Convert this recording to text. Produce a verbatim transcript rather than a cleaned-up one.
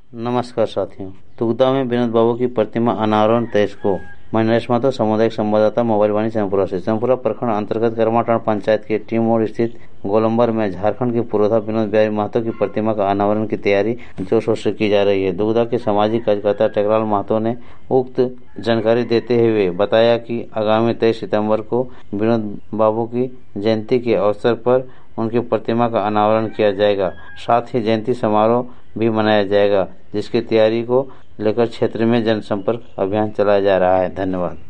नमस्कार साथियों। तुगदा में विनोद बाबू की प्रतिमा अनावरण तेईस को। मैं नरेश महतो, सामुदायिक संवाददाता, मोबाइल वाणी, चैनपुरा से। चैनपुरा प्रखंड अंतर्गत करमाटांड़ पंचायत के टी मोड़ स्थित गोलंबर में झारखंड के पूर्वधा विनोद बिहारी महतो की प्रतिमा का अनावरण की तैयारी जोर शोर से की जा रही है। दुगदा के सामाजिक कार्यकर्ता टेकलाल महतो ने उक्त जानकारी देते हुए बताया कि आगामी तेईस सितंबर को विनोद बाबू की जयंती के अवसर पर उनकी प्रतिमा का अनावरण किया जाएगा। साथ ही जयंती समारोह भी मनाया जाएगा, जिसकी तैयारी को लेकर क्षेत्र में जनसंपर्क अभियान चलाया जा रहा है। धन्यवाद।